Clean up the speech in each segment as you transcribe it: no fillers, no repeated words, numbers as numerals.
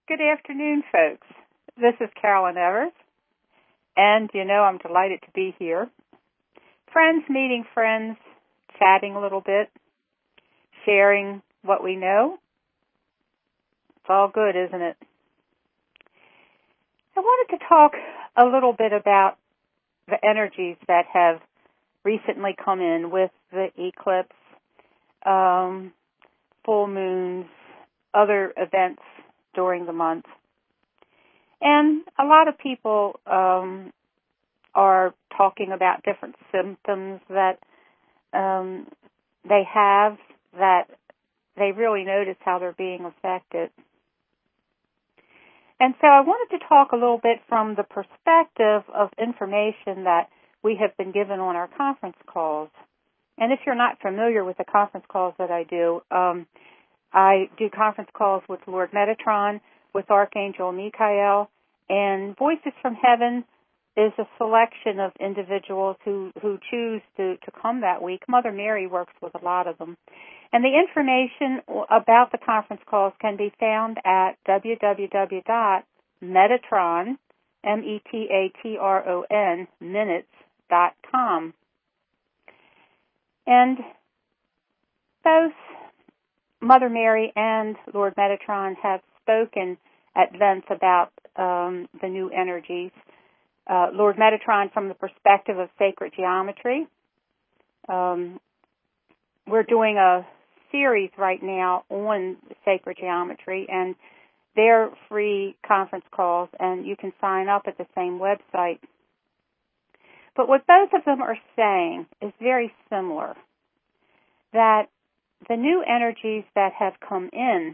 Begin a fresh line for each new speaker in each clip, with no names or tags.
Good afternoon, folks. This is Carolyn Evers, and I'm delighted to be here. Friends meeting friends, chatting a little bit, sharing what we know. It's all good, isn't it? I wanted to talk a little bit about the energies that have recently come in with the eclipse, full moons, other events during the month. And a lot of people are talking about different symptoms that they have that they really notice how they're being affected. And so I wanted to talk a little bit from the perspective of information that we have been given on our conference calls. And if you're not familiar with the conference calls that I do conference calls with Lord Metatron, with Archangel Michael, and Voices from Heaven is a selection of individuals who choose to come that week. Mother Mary works with a lot of them. And the information about the conference calls can be found at www.metatron, METATRON, minutes.com. And both Mother Mary and Lord Metatron have spoken at length about the new energies. Lord Metatron from the perspective of sacred geometry. We're doing a series right now on sacred geometry, and they're free conference calls, and you can sign up at the same website. But what both of them are saying is very similar, that the new energies that have come in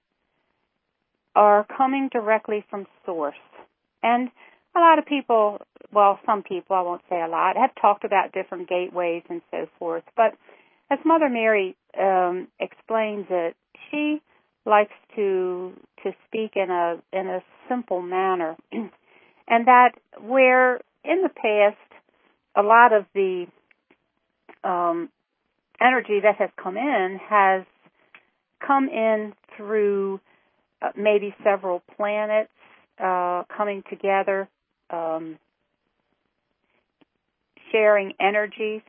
are coming directly from Source. And a lot of people, well, some people, I won't say a lot, have talked about different gateways and so forth. But as Mother Mary explains it, she likes to speak in a simple manner, and that where in the past a lot of the energy that has come in through maybe several planets coming together, sharing energies.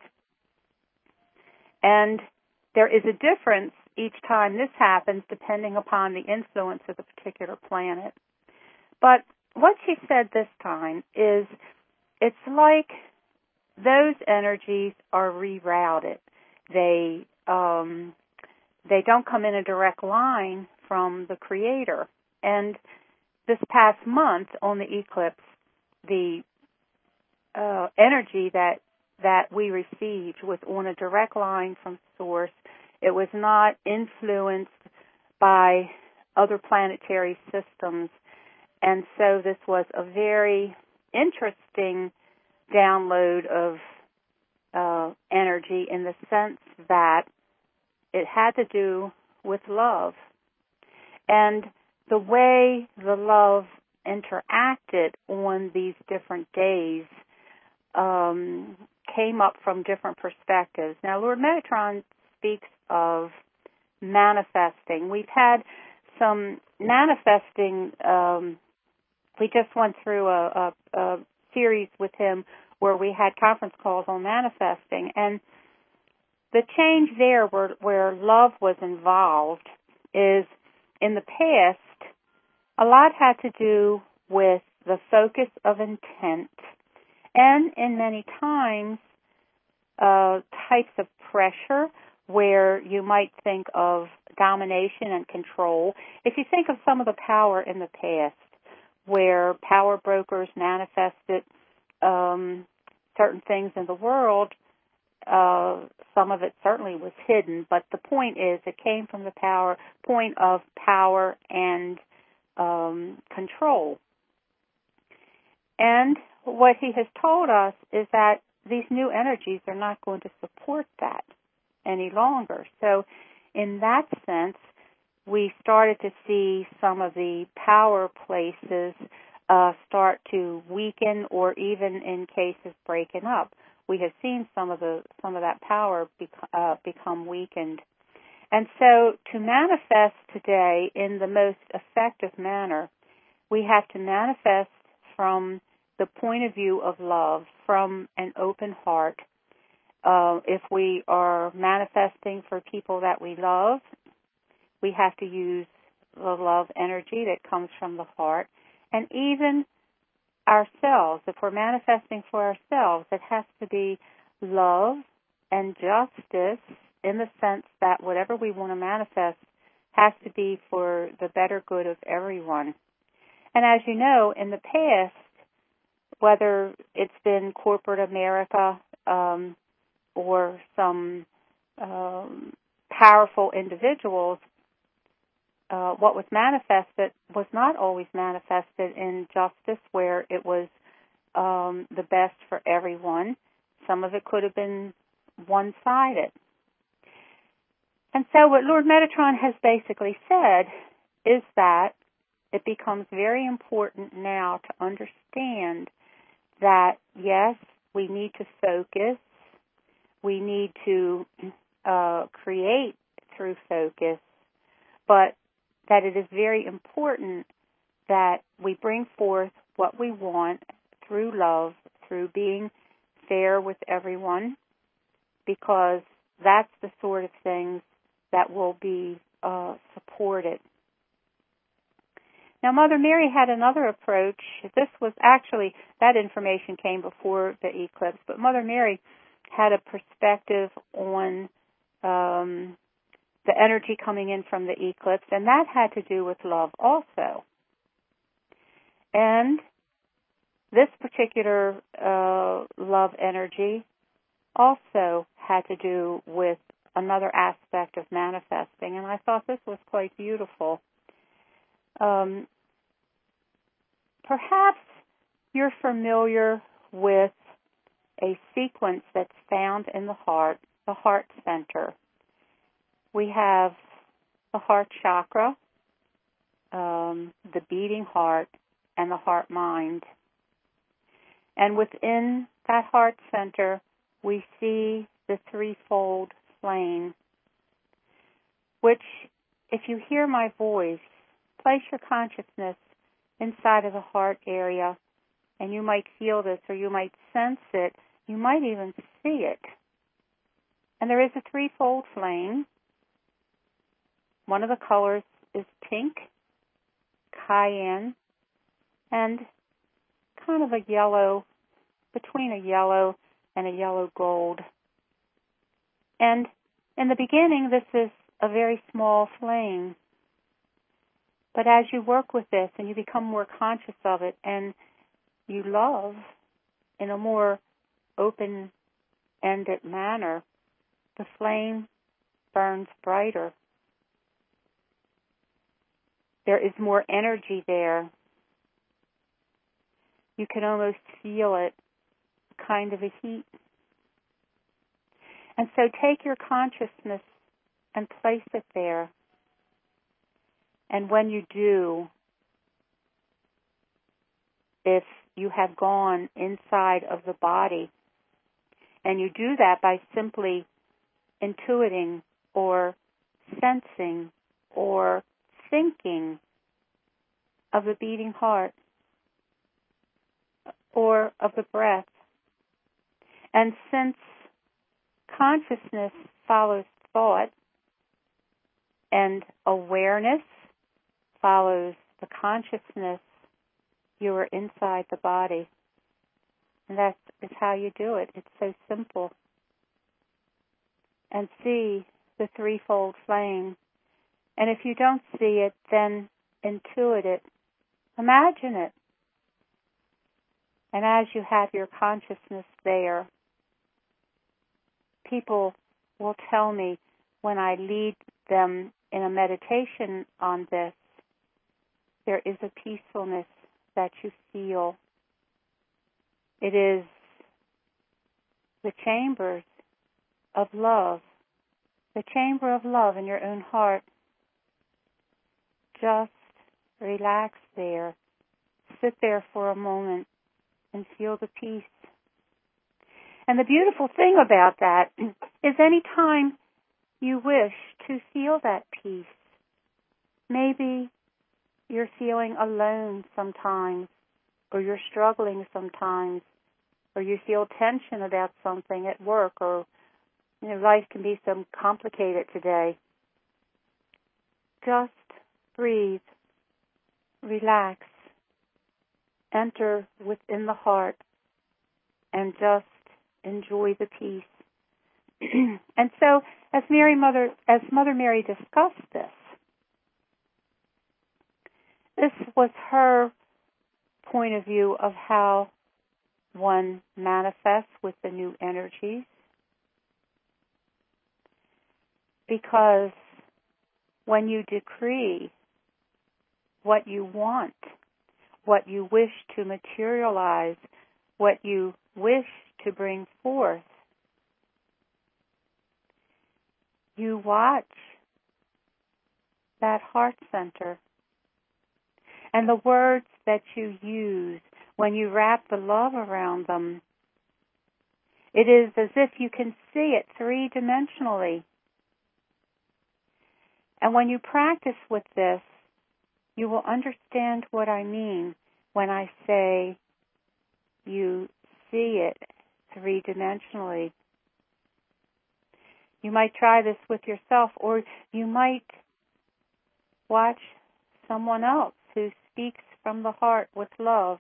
And there is a difference each time this happens depending upon the influence of the particular planet. But what she said this time is it's like those energies are rerouted. They don't come in a direct line from the Creator. And this past month on the eclipse, the energy that we received was on a direct line from Source. It was not influenced by other planetary systems. And so this was a very interesting download of energy in the sense that it had to do with love. And the way the love interacted on these different days came up from different perspectives. Now, Lord Metatron speaks of manifesting. We've had some manifesting. We just went through a series with him where we had conference calls on manifesting, and the change there where love was involved is in the past, a lot had to do with the focus of intent, and in many times, types of pressure where you might think of domination and control. If you think of some of the power in the past, where power brokers manifested certain things in the world, some of it certainly was hidden, but the point is it came from the point of power and control. And what he has told us is that these new energies are not going to support that any longer. So in that sense, we started to see some of the power places start to weaken, or even in cases breaking up. We have seen some of that power become weakened. And so to manifest today in the most effective manner, we have to manifest from the point of view of love, from an open heart. If we are manifesting for people that we love, we have to use the love energy that comes from the heart. And even ourselves, if we're manifesting for ourselves, it has to be love and justice in the sense that whatever we want to manifest has to be for the better good of everyone. And as you know, in the past, whether it's been corporate America or some powerful individuals, what was manifested was not always manifested in justice where it was the best for everyone. Some of it could have been one-sided. And so what Lord Metatron has basically said is that it becomes very important now to understand that, yes, we need to focus, we need to create through focus, but that it is very important that we bring forth what we want through love, through being fair with everyone, because that's the sort of things that will be supported. Now, Mother Mary had another approach. This was actually, that information came before the eclipse, but Mother Mary had a perspective on the energy coming in from the eclipse, and that had to do with love also. And this particular love energy also had to do with another aspect of manifesting, and I thought this was quite beautiful. Perhaps you're familiar with a sequence that's found in the heart center. We have the heart chakra, the beating heart, and the heart mind. And within that heart center, we see the threefold flame, which, if you hear my voice, place your consciousness inside of the heart area, and you might feel this, or you might sense it, you might even see it. And there is a threefold flame. One of the colors is pink, cayenne, and kind of a yellow, between a yellow and a yellow gold. And in the beginning, this is a very small flame. But as you work with this and you become more conscious of it and you love in a more open-ended manner, the flame burns brighter. There is more energy there. You can almost feel it, kind of a heat. And so take your consciousness and place it there. And when you do, if you have gone inside of the body, and you do that by simply intuiting or sensing or thinking of the beating heart or of the breath. And since consciousness follows thought and awareness follows the consciousness, you are inside the body. And that is how you do it. It's so simple. And see the threefold flame. And if you don't see it, then intuit it. Imagine it. And as you have your consciousness there, people will tell me when I lead them in a meditation on this, there is a peacefulness that you feel. It is the chambers of love, the chamber of love in your own heart. Just relax there. Sit there for a moment and feel the peace. And the beautiful thing about that is any time you wish to feel that peace. Maybe you're feeling alone sometimes, or you're struggling sometimes, or you feel tension about something at work, or life can be so complicated today. Just breathe, relax, enter within the heart, and just enjoy the peace. And so, as Mother Mary discussed this was her point of view of how one manifests with the new energies. Because when you decree what you want, what you wish to materialize, what you wish to bring forth, you watch that heart center. And the words that you use, when you wrap the love around them, it is as if you can see it three-dimensionally. And when you practice with this, you will understand what I mean when I say you see it three-dimensionally. You might try this with yourself, or you might watch someone else who speaks from the heart with love.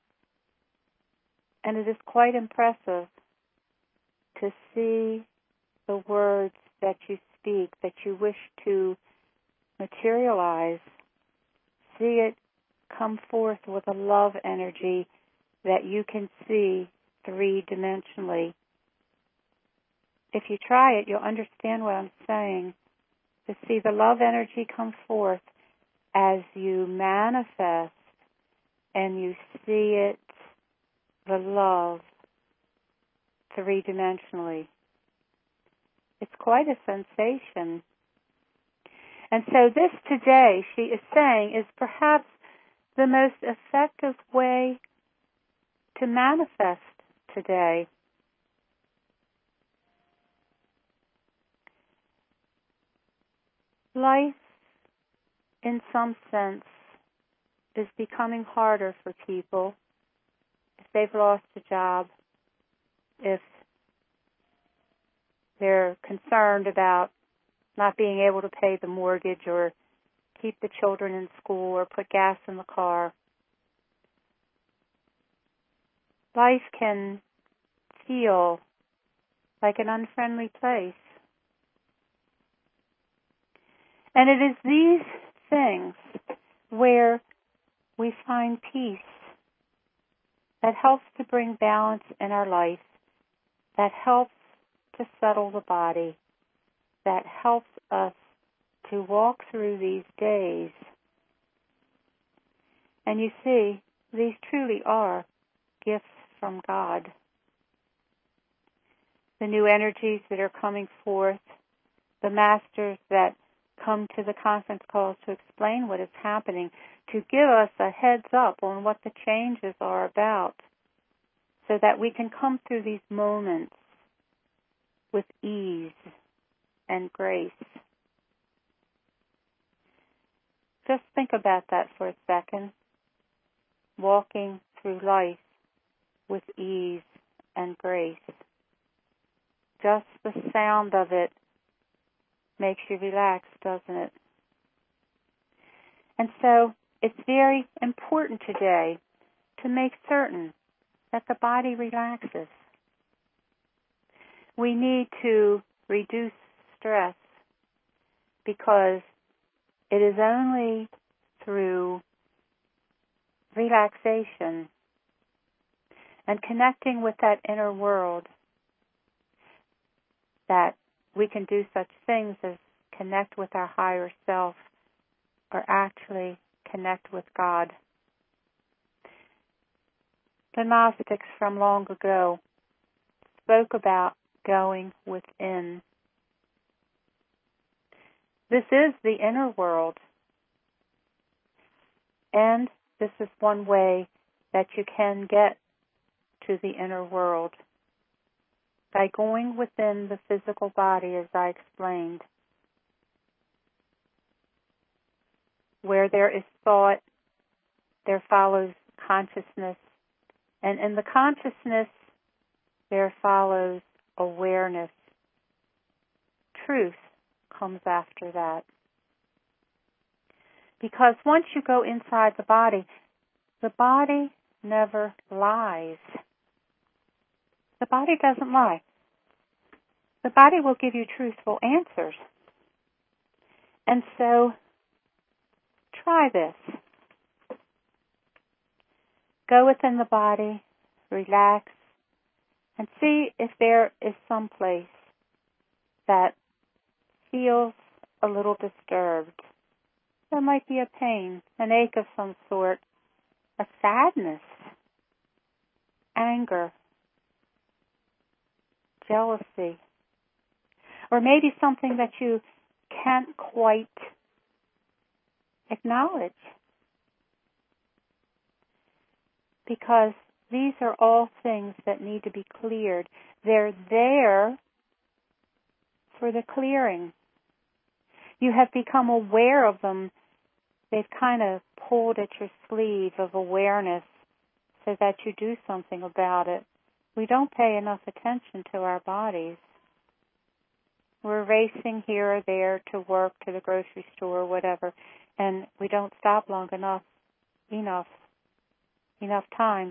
And it is quite impressive to see the words that you speak, that you wish to materialize. See it come forth with a love energy that you can see three-dimensionally. If you try it, you'll understand what I'm saying. To see the love energy come forth as you manifest and you see it, the love, three-dimensionally. It's quite a sensation. And so this today, she is saying, is perhaps the most effective way to manifest today. Life, in some sense, is becoming harder for people if they've lost a job, if they're concerned about not being able to pay the mortgage or keep the children in school or put gas in the car. Life can feel like an unfriendly place. And it is these things where we find peace that helps to bring balance in our life, that helps to settle the body, that helps us to walk through these days. And you see, these truly are gifts from God. The new energies that are coming forth, the masters that come to the conference calls to explain what is happening, to give us a heads up on what the changes are about, so that we can come through these moments with ease and grace. Just think about that for a second. Walking through life with ease and grace. Just the sound of it makes you relax, doesn't it? And so it's very important today to make certain that the body relaxes. We need to reduce stress because it is only through relaxation and connecting with that inner world that we can do such things as connect with our higher self or actually connect with God. The Gnostics from long ago spoke about going within. This is the inner world, and this is one way that you can get to the inner world, by going within the physical body, as I explained. where there is thought, there follows consciousness. And in the consciousness, there follows awareness. Truth comes after that. Because once you go inside the body never lies. The body doesn't lie. The body will give you truthful answers. And so, try this. Go within the body, relax, and see if there is some place that feels a little disturbed. There might be a pain, an ache of some sort, a sadness, anger, jealousy, or maybe something that you can't quite acknowledge. Because these are all things that need to be cleared. They're there for the clearing. You have become aware of them. They've kind of pulled at your sleeve of awareness so that you do something about it. We don't pay enough attention to our bodies. We're racing here or there to work, to the grocery store, whatever, and we don't stop long enough times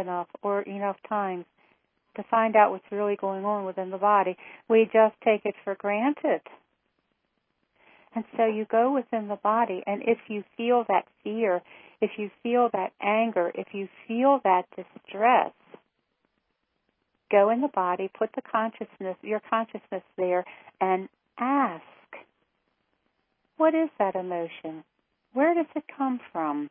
to find out what's really going on within the body. We just take it for granted. And so you go within the body, and if you feel that fear, if you feel that anger, if you feel that distress, go in the body, put your consciousness there, and ask, what is that emotion? Where does it come from?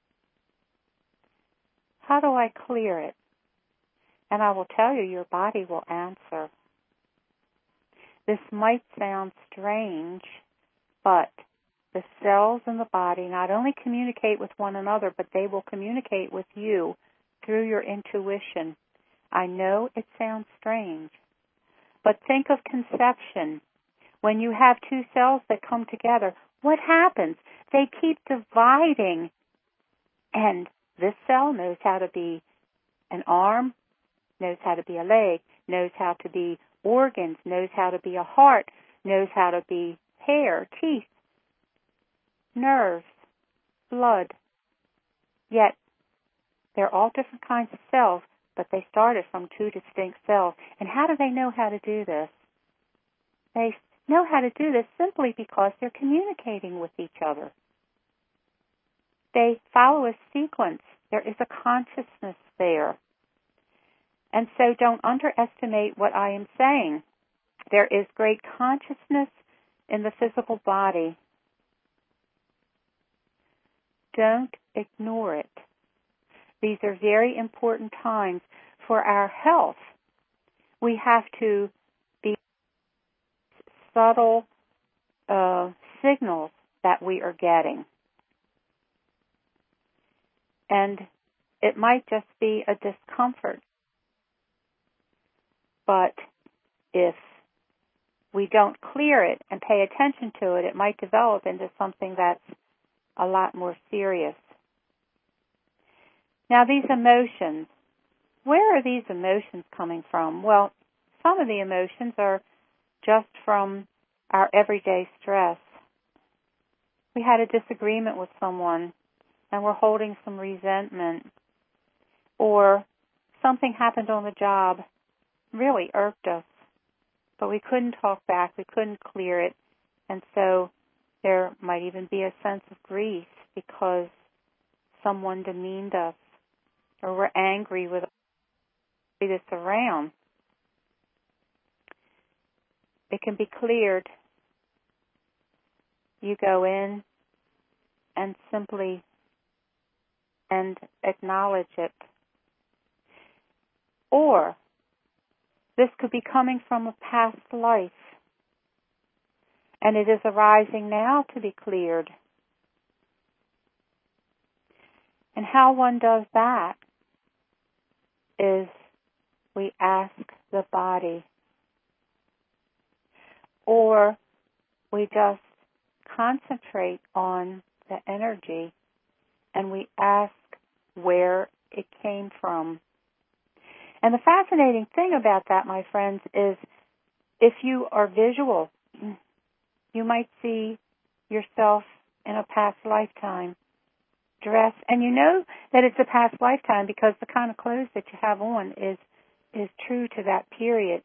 How do I clear it? And I will tell you, your body will answer. This might sound strange, but the cells in the body not only communicate with one another, but they will communicate with you through your intuition. I know it sounds strange, but think of conception. When you have two cells that come together, what happens? They keep dividing, and this cell knows how to be an arm, knows how to be a leg, knows how to be organs, knows how to be a heart, knows how to be hair, teeth, nerves, blood. Yet, they're all different kinds of cells, but they started from two distinct cells. And how do they know how to do this? They know how to do this simply because they're communicating with each other. They follow a sequence. There is a consciousness there. And so don't underestimate what I am saying. There is great consciousness in the physical body. Don't ignore it. These are very important times for our health. We have to be subtle signals that we are getting. And it might just be a discomfort. But if we don't clear it and pay attention to it, it might develop into something that's a lot more serious. Now, these emotions, where are these emotions coming from? Well, some of the emotions are just from our everyday stress. We had a disagreement with someone, and we're holding some resentment. Or something happened on the job, really irked us, but we couldn't talk back, we couldn't clear it, and so there might even be a sense of grief because someone demeaned us, or we're angry with this around. It can be cleared. You go in and simply acknowledge it. Or this could be coming from a past life, and it is arising now to be cleared. And how one does that is we ask the body, or we just concentrate on the energy, and we ask where it came from. And the fascinating thing about that, my friends, is if you are visual, you might see yourself in a past lifetime dress, and you know that it's a past lifetime because the kind of clothes that you have on is true to that period.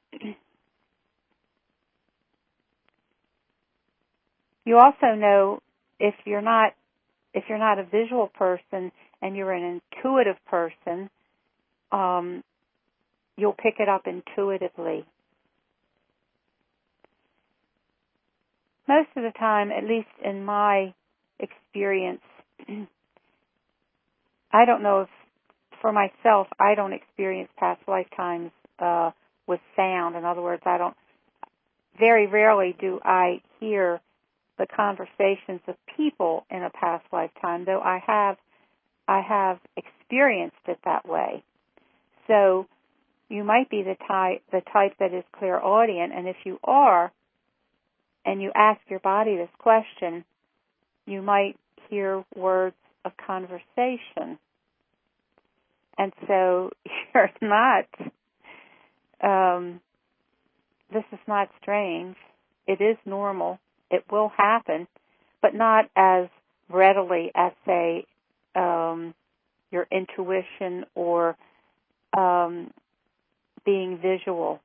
You also know if you're not a visual person and you're an intuitive person, you'll pick it up intuitively. Most of the time, at least in my experience, I don't know if, for myself, I don't experience past lifetimes with sound. In other words, very rarely do I hear the conversations of people in a past lifetime, though I have experienced it that way. So you might be the type that is clairaudient, and if you are, and you ask your body this question, you might hear words of conversation. And so you're not, this is not strange. It is normal. It will happen, but not as readily as, say, your intuition or being visual.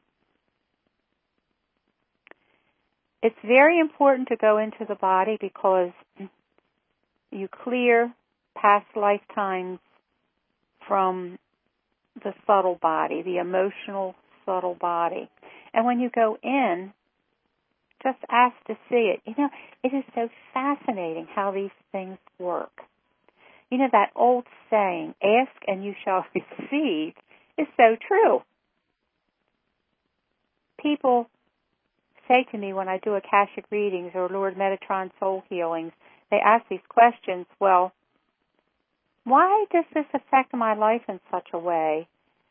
It's very important to go into the body because you clear past lifetimes from the subtle body, the emotional subtle body. And when you go in, just ask to see it. You know, it is so fascinating how these things work. You know, that old saying, ask and you shall receive, is so true. People say to me when I do Akashic readings or Lord Metatron soul healings, they ask these questions, well, why does this affect my life in such a way?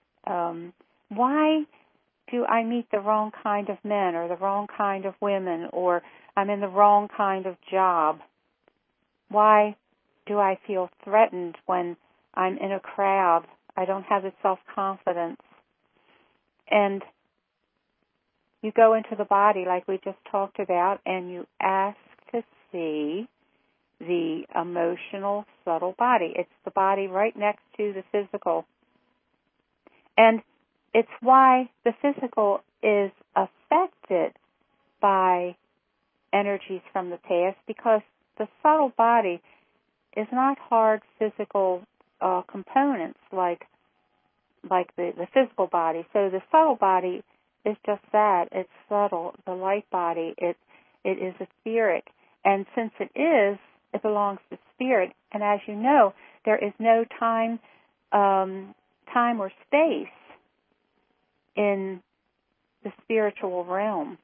Why do I meet the wrong kind of men or the wrong kind of women, or I'm in the wrong kind of job? Why do I feel threatened when I'm in a crowd? I don't have the self-confidence. And you go into the body like we just talked about, and you ask to see the emotional subtle body. It's the body right next to the physical. And it's why the physical is affected by energies from the past, because the subtle body is not hard physical components like the physical body. So the subtle body is just that. It's subtle. The light body, it is etheric. And since it belongs to spirit. And as you know, there is no time or space in the spiritual realm.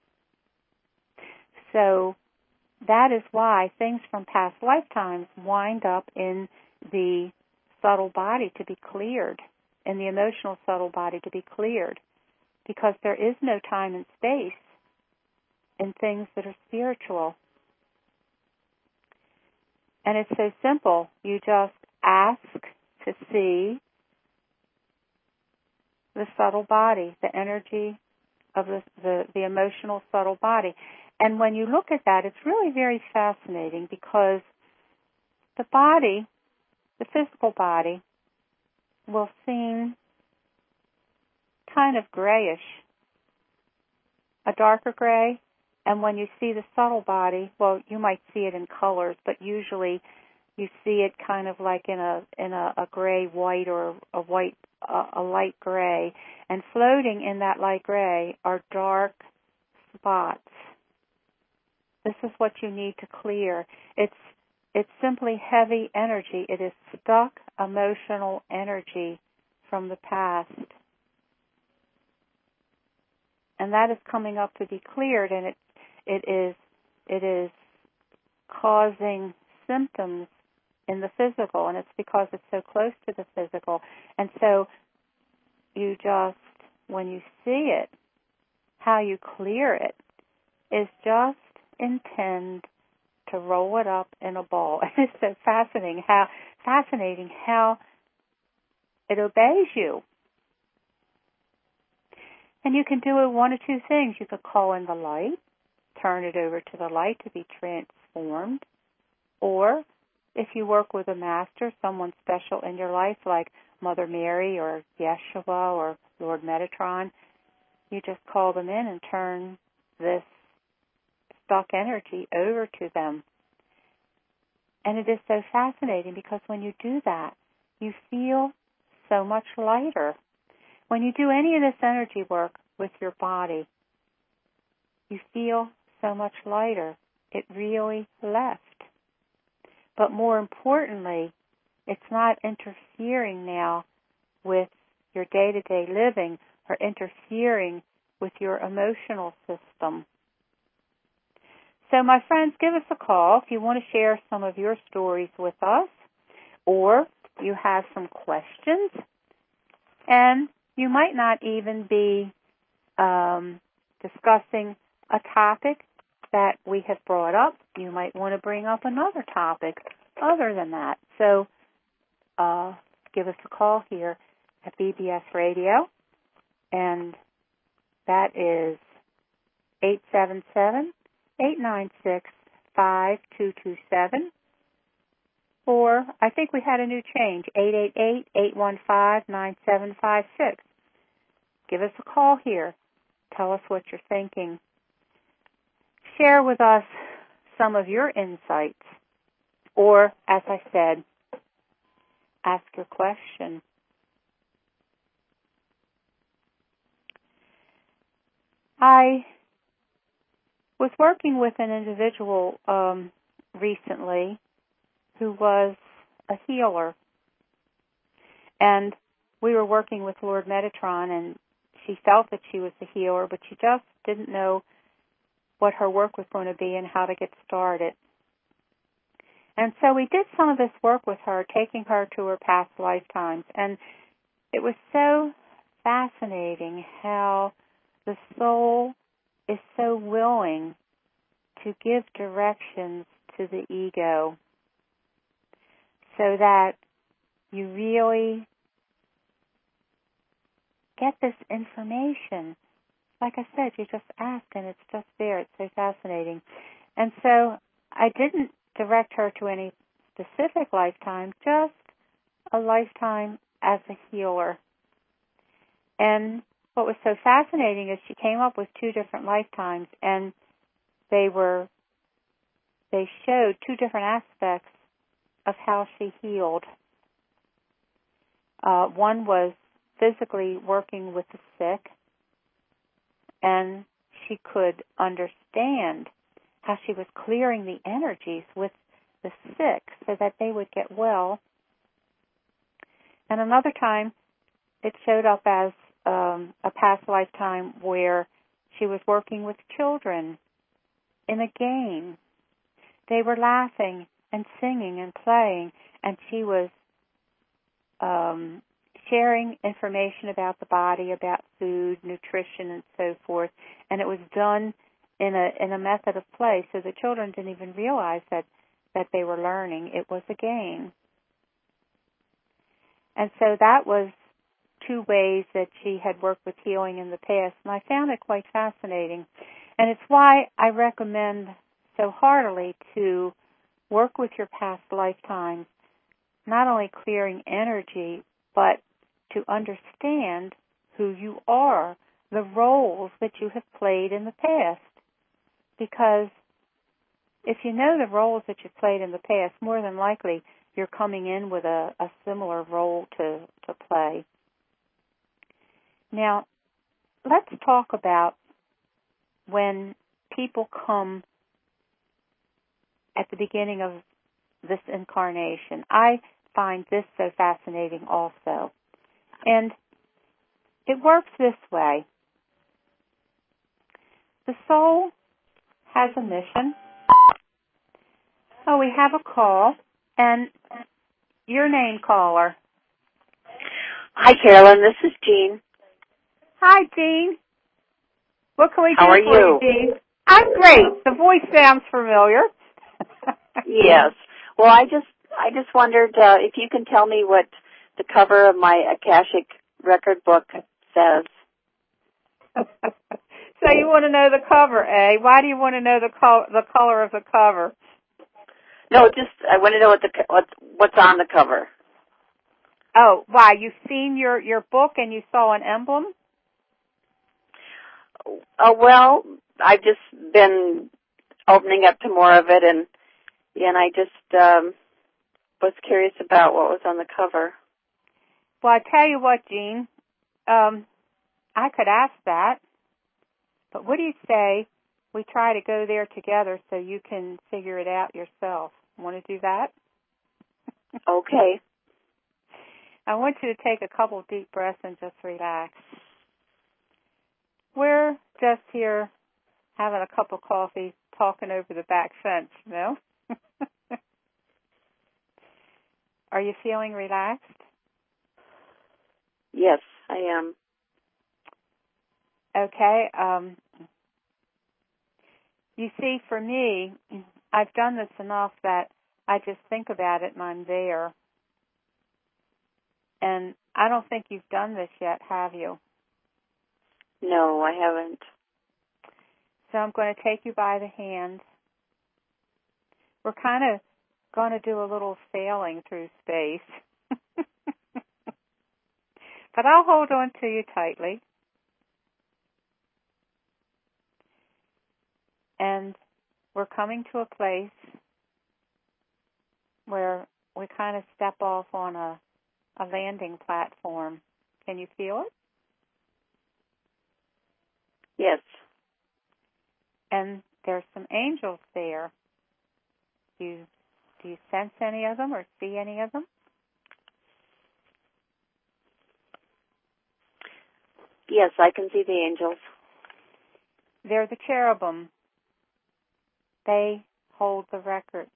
So that is why things from past lifetimes wind up in the subtle body to be cleared, in the emotional subtle body to be cleared, because there is no time and space in things that are spiritual. And it's so simple. You just ask to see the subtle body, the energy of the emotional subtle body. And when you look at that, it's really very fascinating because the body, the physical body, will seem kind of grayish, a darker gray. And when you see the subtle body, well, you might see it in colors, but usually you see it kind of like in a gray white or a light gray. And floating in that light gray are dark spots. This is what you need to clear. It's simply heavy energy. It is stuck emotional energy from the past. And that is coming up to be cleared, and it is causing symptoms in the physical, and it's because it's so close to the physical. And so you just, when you see it, how you clear it is just intend to roll it up in a ball. And it's so fascinating how it obeys you. And you can do one of two things. You could call in the light, turn it over to the light to be transformed, or if you work with a master, someone special in your life like Mother Mary or Yeshua or Lord Metatron, you just call them in and turn this stuck energy over to them. And it is so fascinating because when you do that, you feel so much lighter. When you do any of this energy work with your body, you feel so much lighter. It really left. But more importantly, it's not interfering now with your day-to-day living or interfering with your emotional system. So, my friends, give us a call if you want to share some of your stories with us, or you have some questions, and you might not even be discussing a topic that we have brought up. You might want to bring up another topic other than that. So give us a call here at BBS Radio, and that is 877-896-5227. Or I think we had a new change, 888-815-9756. Give us a call here. Tell us what you're thinking. Share with us some of your insights. Or, as I said, ask your question. I was working with an individual recently who was a healer. And we were working with Lord Metatron, and she felt that she was a healer, but she just didn't know what her work was going to be and how to get started. And so we did some of this work with her, taking her to her past lifetimes. And it was so fascinating how the soul is so willing to give directions to the ego so that you really get this information. Like I said, you just ask and it's just there. It's so fascinating. And so I didn't direct her to any specific lifetime, just a lifetime as a healer. And what was so fascinating is she came up with two different lifetimes, and they showed two different aspects of how she healed. One was physically working with the sick, and she could understand how she was clearing the energies with the sick so that they would get well. And another time, it showed up as a past lifetime where she was working with children in a game. They were laughing and singing and playing, and she was sharing information about the body, about food, nutrition, and so forth. And it was done in a method of play, so the children didn't even realize that they were learning. It was a game. And so that was two ways that she had worked with healing in the past, and I found it quite fascinating. And it's why I recommend so heartily to work with your past lifetimes, not only clearing energy, but to understand who you are, the roles that you have played in the past. Because if you know the roles that you've played in the past, more than likely you're coming in with a similar role to play. Now, let's talk about when people come at the beginning of this incarnation. I find this so fascinating also. And it works this way. The soul has a mission. Oh, we have a call. And your name, caller.
Hi, Carolyn. This is Jean.
Hi, Jean. What can we do
How are
for you, Jean? I'm great. The voice sounds familiar.
Yes. Well, I just wondered if you can tell me what the cover of my Akashic record book says.
So you want to know the cover, eh? Why do you want to know the color of the cover?
No, just I want to know what's on the cover.
Oh, why? You've seen your book and you saw an emblem?
Well, I've just been opening up to more of it, and I just was curious about what was on the cover.
Well, I tell you what, Jean, I could ask that, but what do you say we try to go there together so you can figure it out yourself? Want to do that?
Okay.
I want you to take a couple deep breaths and just relax. We're just here having a cup of coffee, talking over the back fence, you know? Are you feeling relaxed?
Yes, I am.
Okay. You see, for me, I've done this enough that I just think about it and I'm there. And I don't think you've done this yet, have you?
No, I haven't.
So I'm going to take you by the hand. We're kind of going to do a little sailing through space. But I'll hold on to you tightly. And we're coming to a place where we kind of step off on a landing platform. Can you feel it?
Yes.
And there's some angels there. Do you sense any of them or see any of them?
Yes, I can see the angels.
They're the cherubim. They hold the records.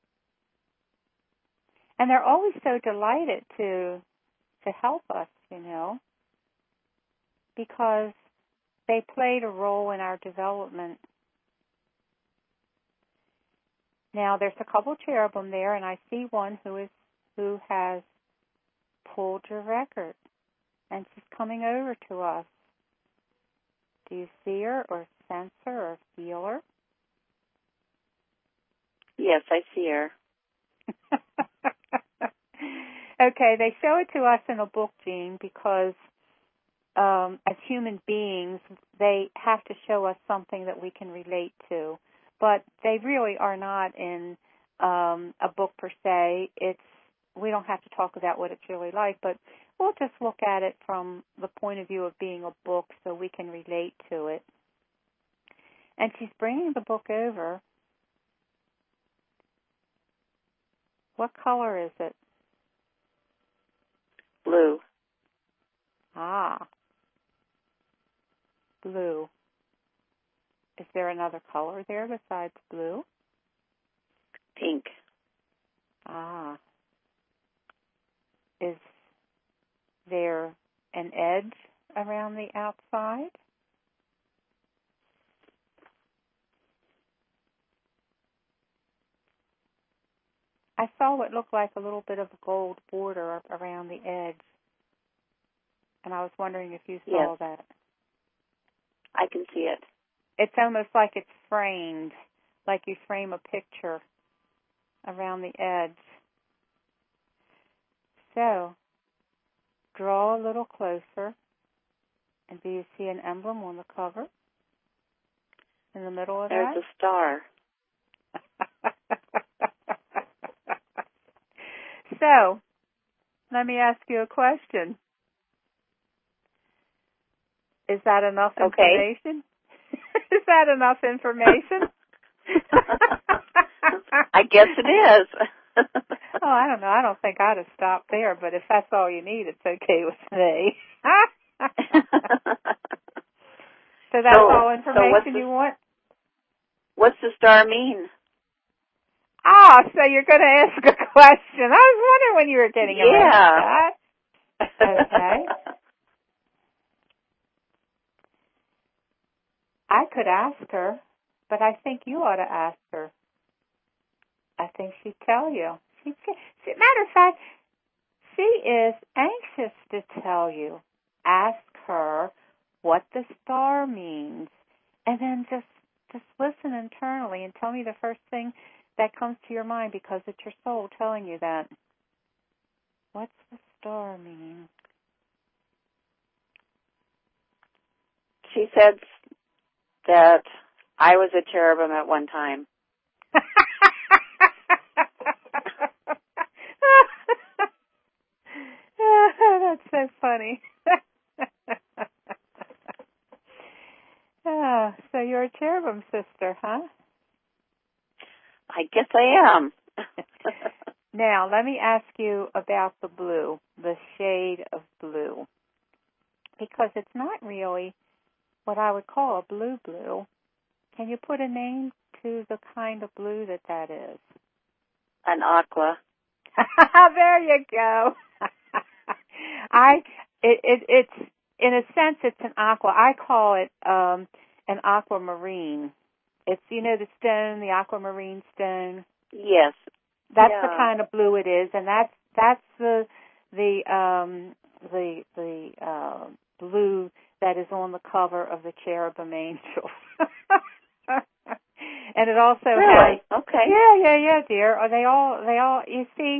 And they're always so delighted to help us, you know, because they played a role in our development. Now, there's a couple cherubim there, and I see one who has pulled your record, and she's coming over to us. Do you see her or sense her or feel her?
Yes, I see her.
Okay, they show it to us in a book, Jean, because as human beings, they have to show us something that we can relate to. But they really are not in a book per se. We don't have to talk about what it's really like, but we'll just look at it from the point of view of being a book so we can relate to it. And she's bringing the book over. What color is it?
Blue.
Ah, blue. Is there another color there besides blue?
Pink.
Ah. Is there an edge around the outside? I saw what looked like a little bit of a gold border around the edge, and I was wondering if you saw that.
I can see it.
It's almost like it's framed, like you frame a picture around the edge. So, draw a little closer, and do you see an emblem on the cover in the middle of
There's
that?
a star.
So, let me ask you a question. Is that enough information? Is that enough information?
I guess it is.
Oh, I don't know. I don't think I'd have stopped there, but if that's all you need, it's okay with me. So that's all information you want?
What's the star mean?
Oh, so you're going to ask a question. I was wondering when you were getting around to that. Okay. I could ask her, but I think you ought to ask her. I think she'd tell you. Matter of fact, she is anxious to tell you. Ask her what the star means, and then just listen internally and tell me the first thing that comes to your mind, because it's your soul telling you that. What's the star mean?
She said that I was a cherubim at one time.
That's so funny. So you're a cherubim sister, huh?
I guess I am.
Now, let me ask you about the blue, the shade of blue, because it's not really what I would call a blue. Can you put a name to the kind of blue that is?
An aqua.
There you go. It's in a sense it's an aqua. I call it an aquamarine. It's the stone, the aquamarine stone.
Yes.
That's the kind of blue it is, and that's the blue that is on the cover of the Cherubim Angel. And it also
really?
has
Okay.
Yeah, dear. They all you see,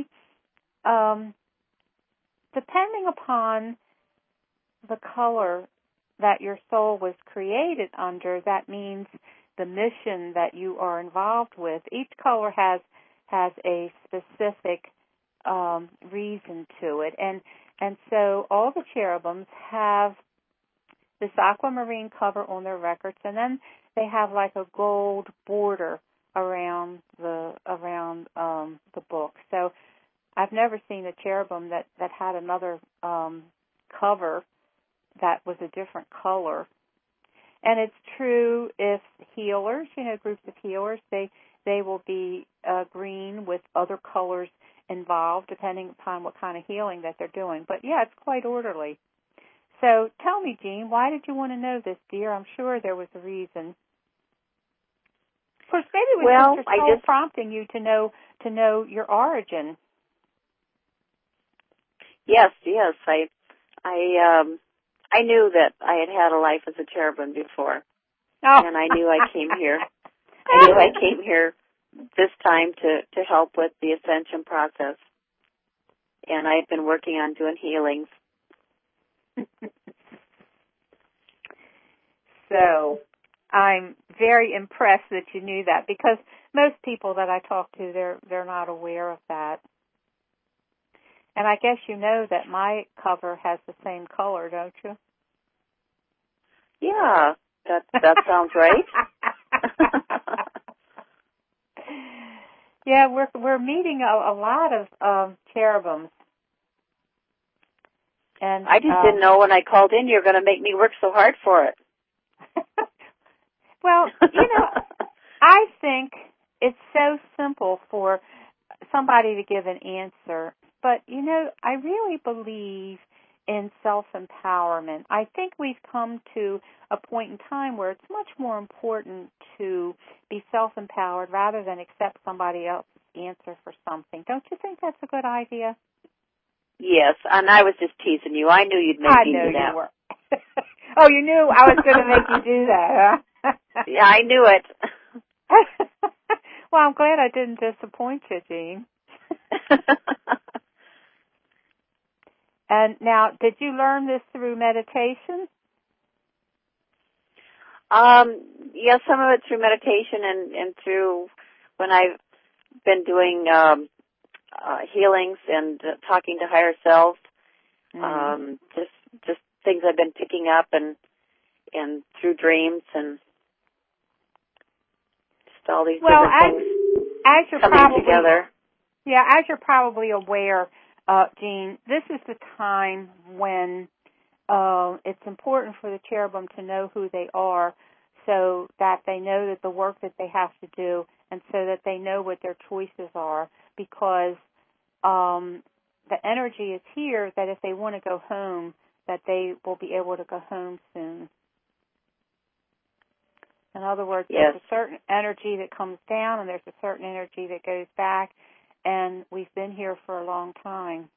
depending upon the color that your soul was created under, that means the mission that you are involved with. Each color has a specific reason to it, and so all the cherubims have this aquamarine cover on their records, and then they have like a gold border around the book. So I've never seen a cherubim that had another cover that was a different color. And it's true if healers, groups of healers, they will be green with other colors involved, depending upon what kind of healing that they're doing. But yeah, it's quite orderly. So tell me, Jean, why did you want to know this, dear? I'm sure there was a reason. Of course, maybe it was just your soul prompting you to know your origin.
Yes. I knew that I had a life as a cherubim before, and I knew I came here. I knew I came here this time to help with the ascension process, and I've been working on doing healings.
So I'm very impressed that you knew that, because most people that I talk to, they're not aware of that. And I guess you know that my cover has the same color, don't you?
Yeah, that sounds right.
Yeah, we're meeting a lot of cherubims. And
I just didn't know when I called in you were going to make me work so hard for it.
Well, I think it's so simple for somebody to give an answer. But, I really believe in self-empowerment. I think we've come to a point in time where it's much more important to be self-empowered rather than accept somebody else's answer for something. Don't you think that's a good idea?
Yes, and I was just teasing you. I knew you'd make me do that.
I know you were. Oh, you knew I was going to make you do that, huh?
Yeah, I knew it.
Well, I'm glad I didn't disappoint you, Jean. And now, did you learn this through meditation?
Yeah, some of it through meditation and through when I've been doing healings and talking to higher self. Just things I've been picking up and through dreams and just all these different things
as you're
coming together.
Yeah, as you're probably aware, Jean, this is the time when it's important for the cherubim to know who they are, so that they know that the work that they have to do, and so that they know what their choices are, because the energy is here that if they want to go home, that they will be able to go home soon. In other words,
Yes.
there's a certain energy that comes down and there's a certain energy that goes back, and we've been here for a long time.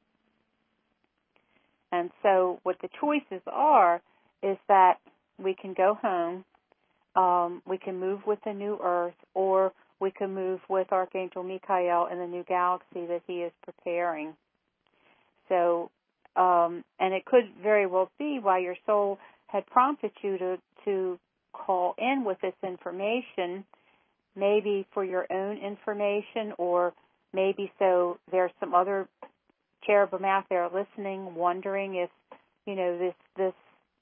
And so what the choices are is that we can go home, we can move with the new earth, or we can move with Archangel Michael in the new galaxy that he is preparing. So, and it could very well be why your soul had prompted you to call in with this information, maybe for your own information, or maybe so there's some other cherubim out there listening, wondering if, this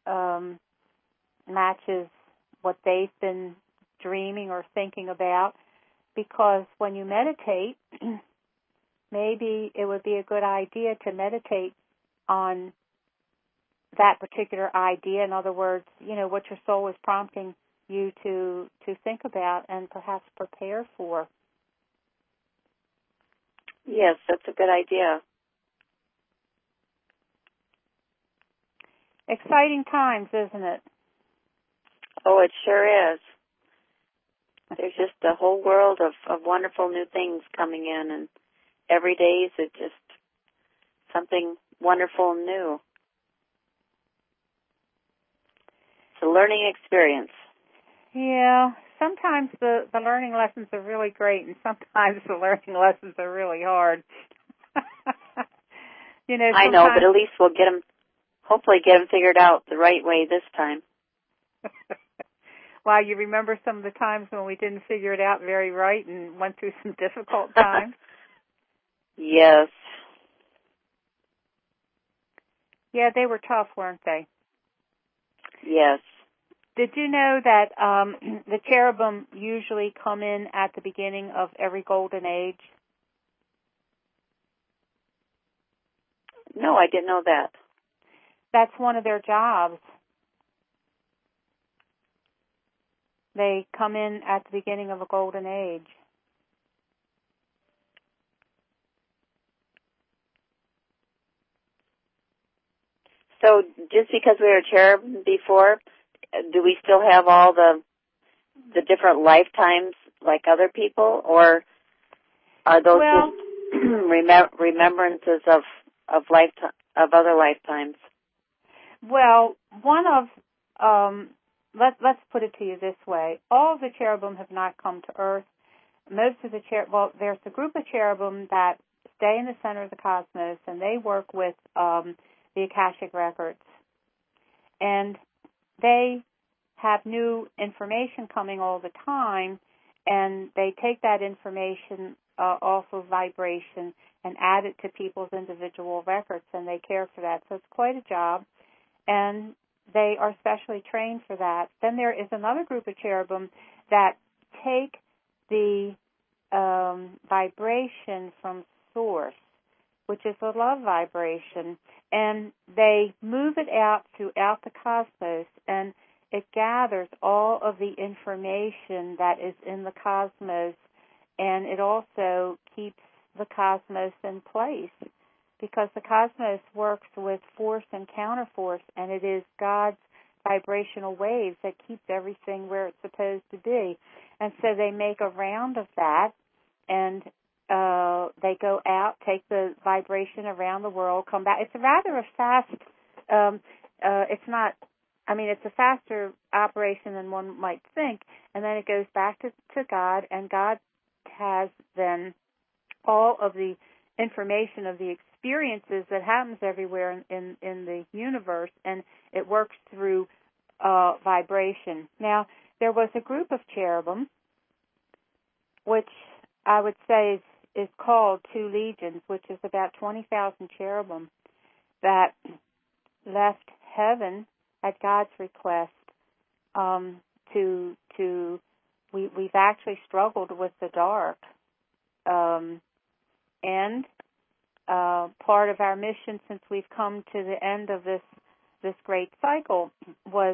matches what they've been dreaming or thinking about. Because when you meditate, maybe it would be a good idea to meditate on that particular idea. In other words, what your soul is prompting you to think about and perhaps prepare for.
Yes, that's a good idea.
Exciting times, isn't it?
Oh, it sure is. There's just a whole world of wonderful new things coming in, and every day is just something wonderful and new. It's a learning experience.
Yeah, sometimes the learning lessons are really great, and sometimes the learning lessons are really hard.
I know, but at least we'll hopefully get them figured out the right way this time.
Wow, you remember some of the times when we didn't figure it out very right and went through some difficult times?
Yes.
Yeah, they were tough, weren't they?
Yes.
Did you know that the cherubim usually come in at the beginning of every golden age?
No, I didn't know that.
That's one of their jobs. They come in at the beginning of a golden age.
So just because we were cherub before, do we still have all the different lifetimes like other people, or are those just remembrances of other lifetimes?
Well, one of let's put it to you this way: all of the cherubim have not come to Earth. Most of the there's a group of cherubim that stay in the center of the cosmos, and they work with the Akashic records, and they have new information coming all the time, and they take that information off of vibration and add it to people's individual records, and they care for that. So it's quite a job, and they are specially trained for that. Then there is another group of cherubim that take the vibration from source, which is a love vibration, and they move it out throughout the cosmos, and it gathers all of the information that is in the cosmos, and it also keeps the cosmos in place, because the cosmos works with force and counterforce, and it is God's vibrational waves that keeps everything where it's supposed to be. And so they make a round of that, and they go out, take the vibration around the world, come back. It's rather a fast, it's a faster operation than one might think, and then it goes back to God, and God has then all of the information of the experiences that happens everywhere in the universe, and it works through vibration. Now, there was a group of cherubim, which I would say is called 2 legions, which is about 20,000 cherubim that left heaven at God's request. We've actually struggled with the dark, and part of our mission, since we've come to the end of this great cycle, was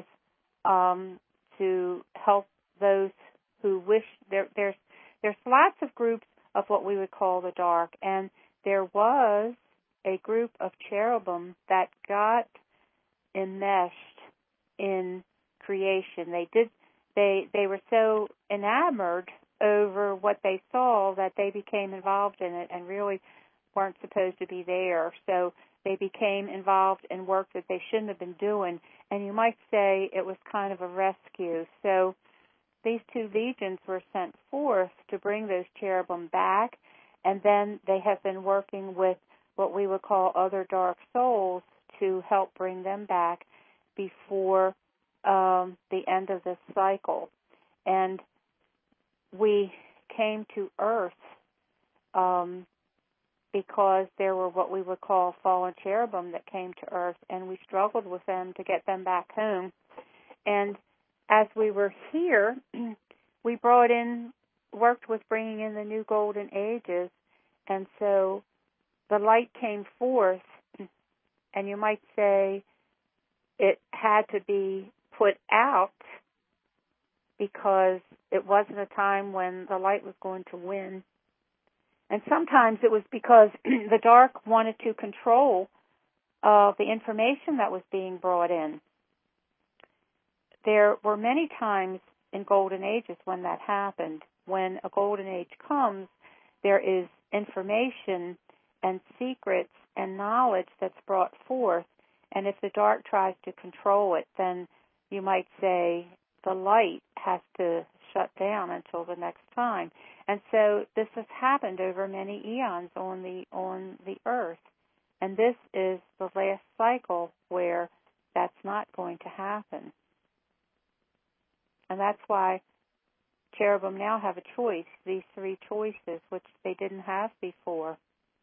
to help those who wish. There's lots of groups of what we would call the dark, and there was a group of cherubim that got enmeshed in creation. they were so enamored over what they saw that they became involved in it and really weren't supposed to be there. So they became involved in work that they shouldn't have been doing, and you might say it was kind of a rescue. So these two legions were sent forth to bring those cherubim back, and then they have been working with what we would call other dark souls to help bring them back before the end of this cycle. And we came to Earth because there were what we would call fallen cherubim that came to Earth, and we struggled with them to get them back home. And as we were here, we worked with bringing in the new golden ages, and so the light came forth, and you might say it had to be put out because it wasn't a time when the light was going to win. And sometimes it was because the dark wanted to control the information that was being brought in. There were many times in golden ages when that happened. When a golden age comes, there is information and secrets and knowledge that's brought forth, and if the dark tries to control it, then you might say the light has to shut down until the next time. And so this has happened over many eons on the earth. And this is the last cycle where that's not going to happen. And that's why cherubim now have a choice, these three choices, which they didn't have before.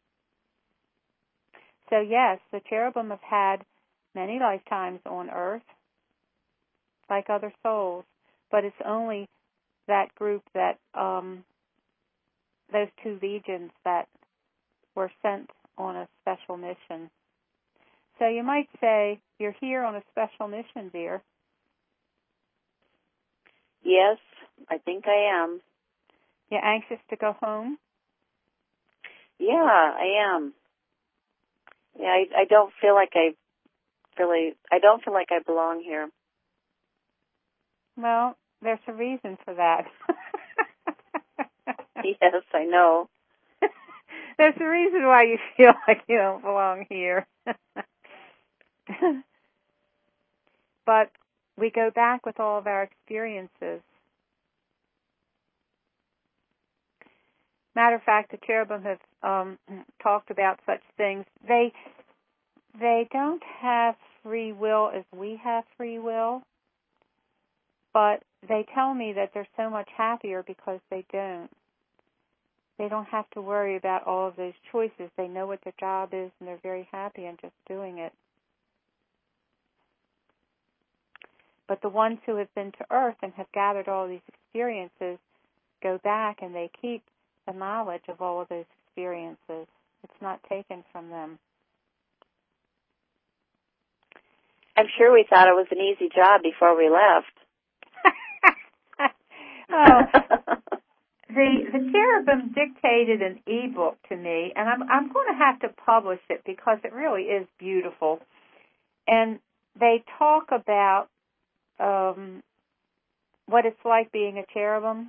So yes, the cherubim have had many lifetimes on earth, like other souls, but it's only that group that those two legions that were sent on a special mission. So you might say you're here on a special mission, dear.
Yes, I think I am.
You're anxious to go home?
Yeah, I am. Yeah, I don't feel like I belong here.
Well, there's a reason for that.
Yes, I know.
There's a reason why you feel like you don't belong here. But we go back with all of our experiences. Matter of fact, the cherubim have talked about such things. They don't have free will as we have free will, but they tell me that they're so much happier because they don't. They don't have to worry about all of those choices. They know what their job is, and they're very happy in just doing it. But the ones who have been to Earth and have gathered all these experiences go back and they keep the knowledge of all of those experiences. It's not taken from them.
I'm sure we thought it was an easy job before we left.
The cherubim dictated an e-book to me, and I'm going to have to publish it because it really is beautiful. And they talk about what it's like being a cherubim,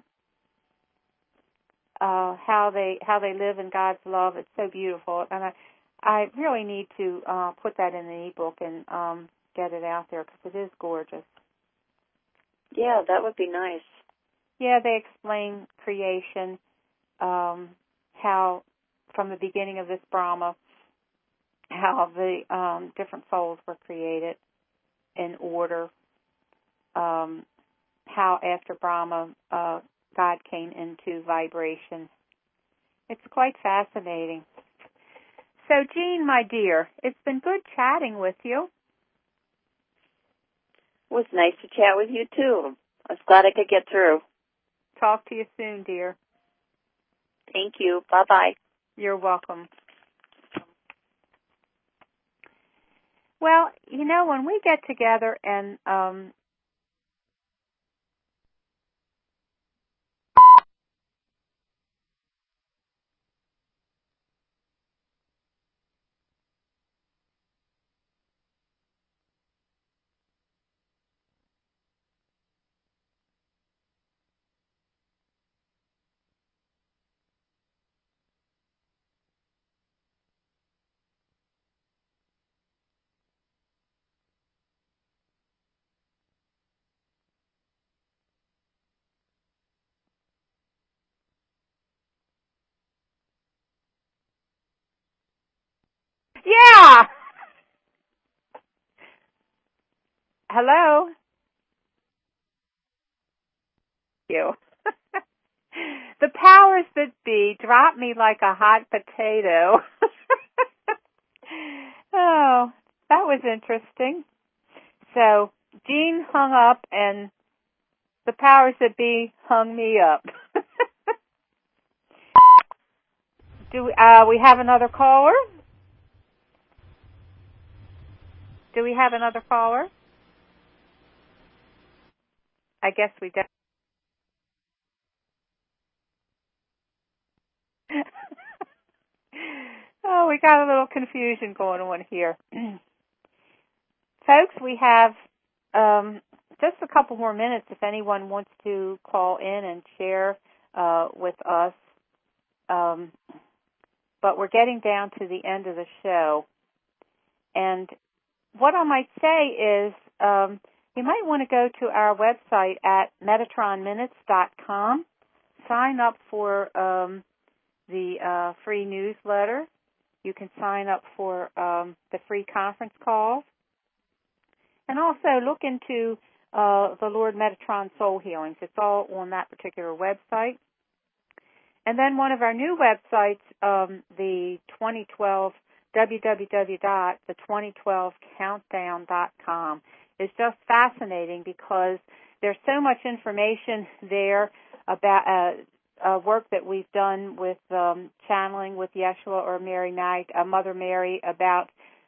how they live in God's love. It's so beautiful, and I really need to put that in an e-book and get it out there because it is gorgeous.
Yeah, that would be nice.
Yeah, they explain creation, how from the beginning of this Brahma, how the different souls were created in order, how after Brahma, God came into vibration. It's quite fascinating. So, Jean, my dear, it's been good chatting with you.
It was nice to chat with you, too. I was glad I could get through.
Talk to you soon, dear.
Thank you. Bye-bye.
You're welcome. Well, you know, when we get together and Hello? You. The powers that be dropped me like a hot potato. Oh, that was interesting. So, Jean hung up and the powers that be hung me up. Do we have another caller? Do we have another caller? I guess we do. Oh, we got a little confusion going on here. Folks, we have just a couple more minutes if anyone wants to call in and share with us. But we're getting down to the end of the show. And what I might say is you might want to go to our website at metatronminutes.com, sign up for the free newsletter. You can sign up for the free conference calls. And also look into the Lord Metatron Soul Healings. It's all on that particular website. And then one of our new websites, the 2012, www.the2012countdown.com, is just fascinating because there's so much information there about work that we've done with channeling with Yeshua or Mary Knight, Mother Mary, about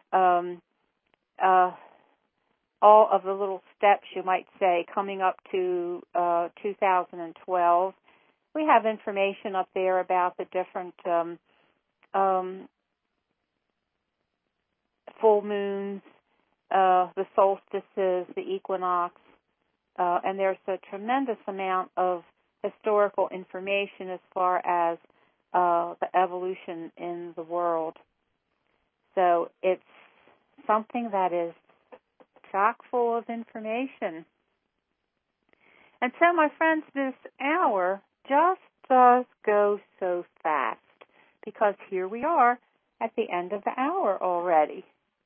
all of the little steps, you might say, coming up to 2012. We have information up there about the different full moons, the solstices, the equinox, and there's a tremendous amount of historical information as far as the evolution in the world. So it's something that is chock full of information. And so, my friends, this hour just does go so fast because here we are at the end of the hour already.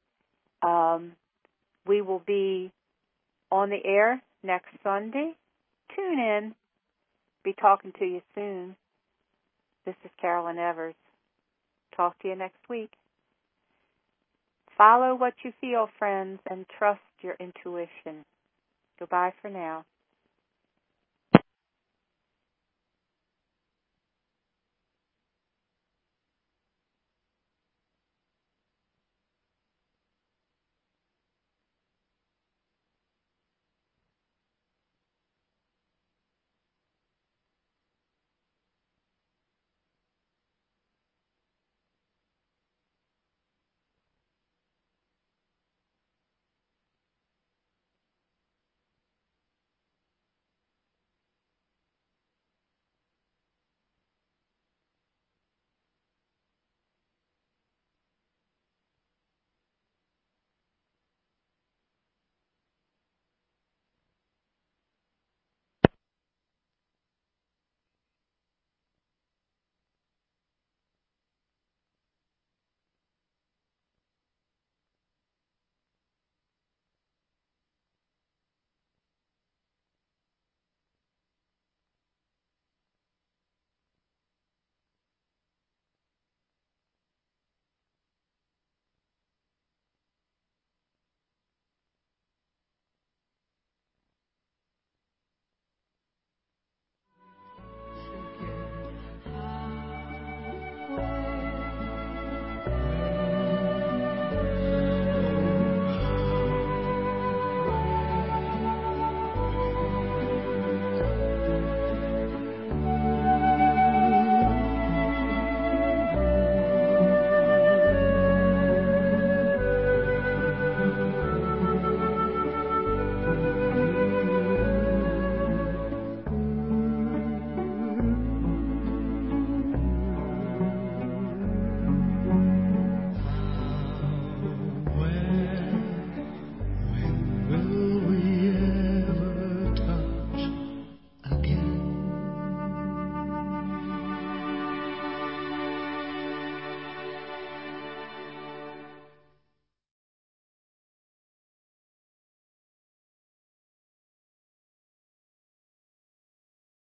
We will be on the air next Sunday. Tune in. Be talking to you soon. This is Carolyn Evers. Talk to you next week. Follow what you feel, friends, and trust your intuition. Goodbye for now.